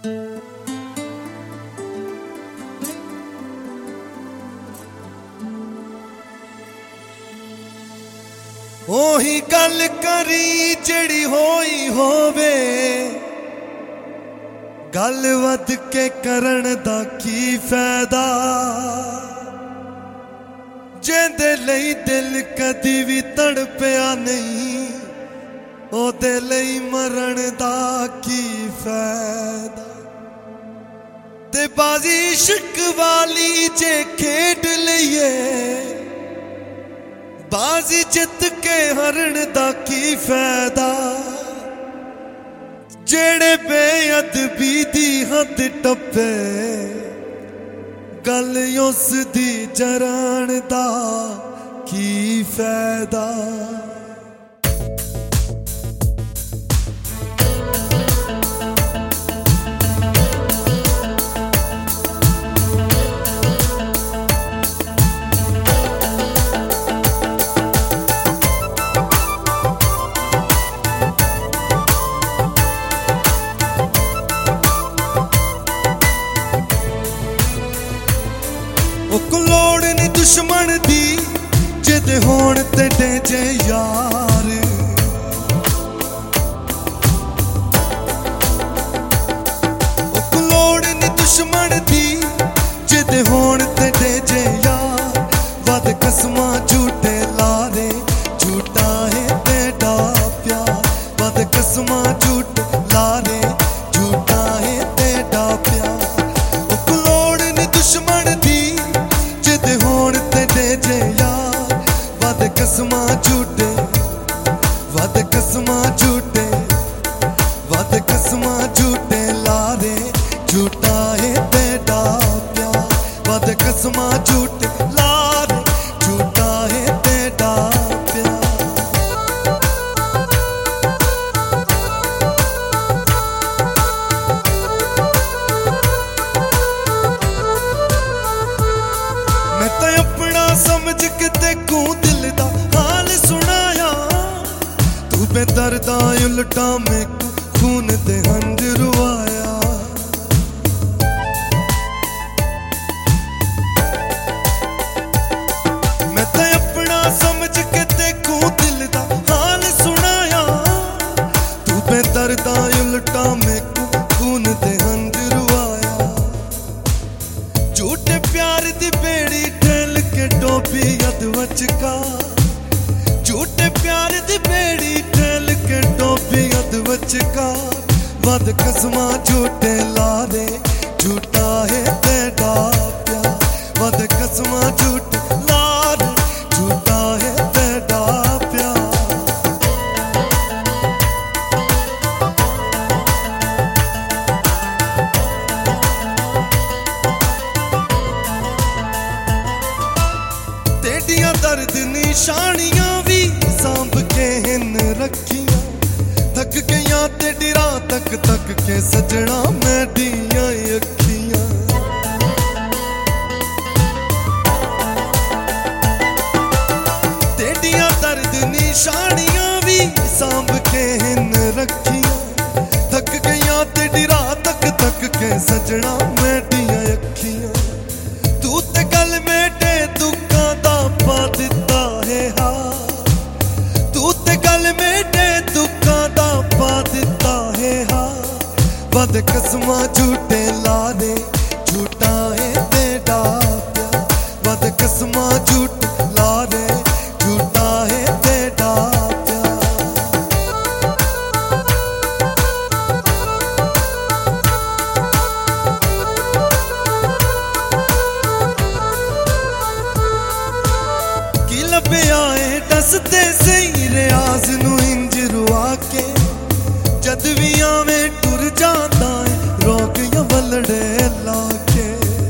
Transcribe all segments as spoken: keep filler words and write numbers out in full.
ओही गल करी जेड़ी होई होवे, गल वध के करन दा की फायदा। जेंदे लई दिल कदी भी तड़पिया नहीं, ओदे लई मरण दा की फायदा। ते बाजी इश्क वाली जे खेड लईए, बाजी जित के हरण दा की फायदा। जेड़े बेअदबी दी हद टप्पे, गल उस दी जरान दा की फायदा। लोड़ नहीं दुश्मन दी, जिद होण तेरे जे यार। लोड़ नहीं दुश्मन दी, जिद होण तेरे जे यार। वध कसमां झूठे लारे, झूठा है तेरा प्यार। वध कसमां झूठ लारे, झूठा है तेरा प्यार। लोड़ नहीं दुश्मन दी, होण तेरे जे यार। वध कसमां झूठे, वध कसमां झूठे, वध कसमां झूठे लारे, झूठा है तेरा प्यार। वध कसमां झूठे लारे, झूठा है तेरा प्यार। मैं तो अपना समझ के देखूं दिल दा हाल सुनाया। तू बेदर्दा उल्टा में खून दे हंज रुआया। मैं तो अपना समझ के देखूं दिल दा हाल सुनाया। तू बेदर्दा उल्टा में खून दे हंज रुआया। झूठे प्यार दी बेड़ी ठेल के डोबी अध वचका। झूठे प्यार दी बेड़ी ठेल के डोबी अध वचका। वध कसमां झूठे लारे, झूठा है तेरा प्यार। वध कसमां झूठे लारे, झूठा है तेरा प्यार। तेडियां दर्द निशानियां भी सांभ के हिन रखियां। थक गईयां तेरी राह तक तक के सजना मैडियां अखियां। तेडियां दर्द निशानियां भी सांभ के हिन रखियां। थक गईयां तेरी राह तक तक के सजना मैडियां अखियां। तू ते गल मेटे दुखां दा पा दिता है हार। तू ते गल मेटे दुखां दा पा दिता है हार। वध कसमां झूठे लारे, झूठा है तेरा प्यार। वध कसमां झूठे लारे, झूठा है तेरा प्यार। की लभ्या है दसदे सही रियाज नूं इंज रुआ के। जद भी आवे टुर जांदा है रोक या वलड़े लाके।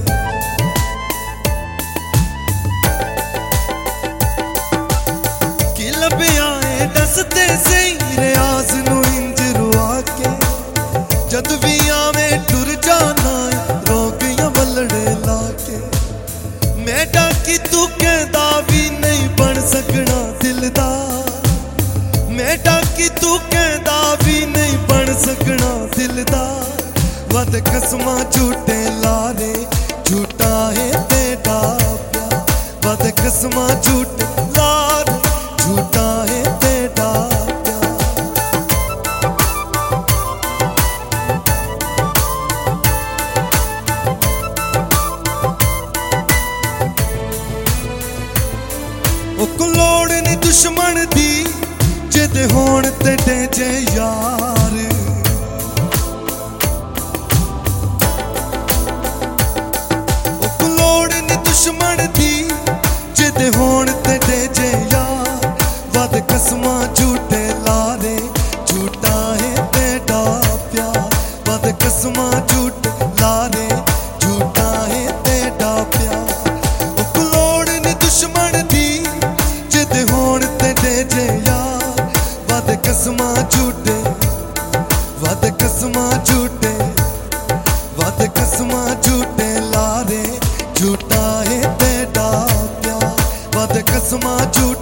की लभ्या है दसदे सही रियाज नूं इंज रुआ के। जद भी आवे टुर जाना है रोक या वलड़े लाके। मैं डाकी तू कहदा भी नहीं बन सकना दिलदार। मैं डाकी तू कहदा भी नहीं बन सकना दिलदार। वध कसमां झूठे लारे झूठा है तेरा प्यार वध कसमां झूठे लारे झूठा है तेरा प्यार ओ को लोड़ नहीं दुश्मन दी जिद होण तेरे जे यार दुश्मन दी जिद होण तेरे जे यार वध कसमां झूठे लारे झूठा है तेरा प्यार वध कसमां झूठे लारे झूठा है तेरा प्यार ओ लोड़ नहीं दुश्मन दी जिद होण तेरे जे यार वध कसमां झूठे वध कसमां झूठे वध कसमां झूठे लारे झूठा है तेरा प्यार वध कसमां झूठे